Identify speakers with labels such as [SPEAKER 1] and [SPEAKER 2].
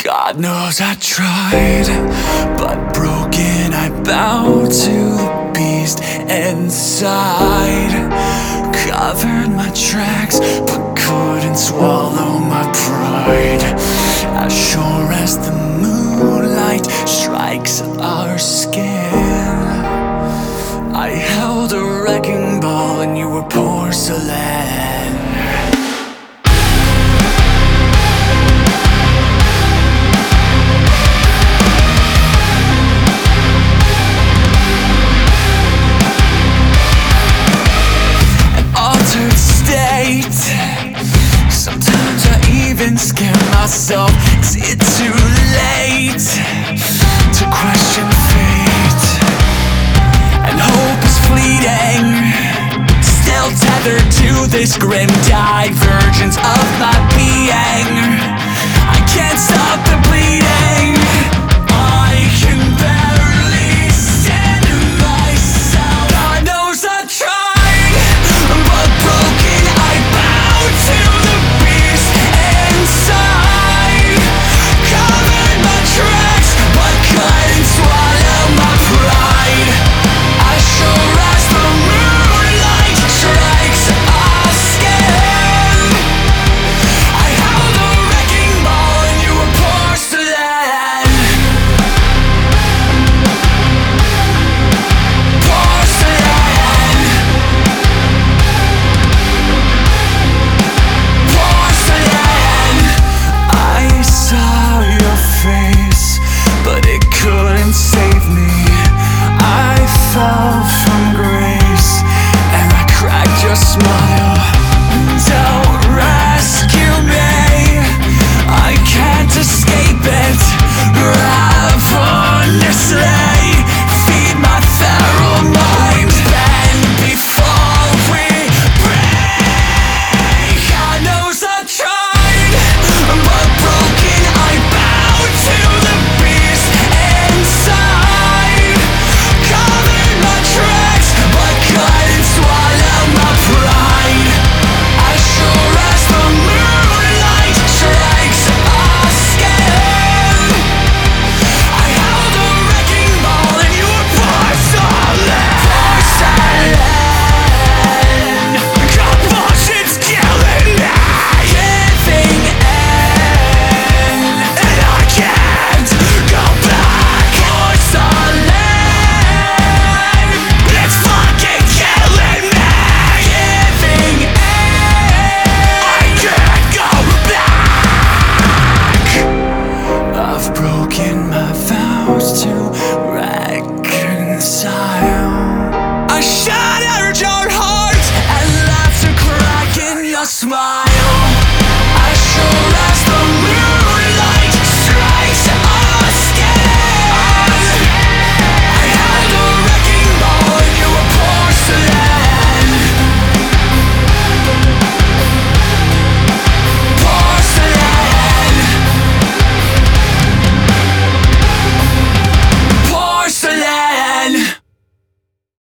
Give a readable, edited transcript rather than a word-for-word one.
[SPEAKER 1] God knows I tried, but broken I bowed to the beast inside. Covered my tracks, but couldn't swallow my pride. As sure as the moonlight strikes our skin, I held a wrecking ball and you were porcelain. Sometimes I even scare myself. Is it too late to question fate? And hope is fleeting, still tethered to this grim divergence of my being. I can't stop the bleeding. I can barely stand myself. God knows I tried, but broken I bow to the beast inside. Covered my tracks, but couldn't swallow my pride. As sure as the moonlight strikes our skin, I held a wrecking ball and you were porcelain. Porcelain. Porcelain. I saw your face, but it couldn't save me. I fell from grace and I cracked your smile. Don't rescue me, I can't escape it. Ravenously feed my feral mind. Bend before we break. God knows I tried, but broken I bow to the beast inside. Covered my tracks, but couldn't swallow my pride. As sure as the moonlight strikes our skin, I held a wrecking ball and you were porcelain. Porcelain. Compulsion's killing me. Giving in, and I can't go back. Porcelain. It's fucking killing me. Giving in, I can't go back. I've broken my vows to reconcile.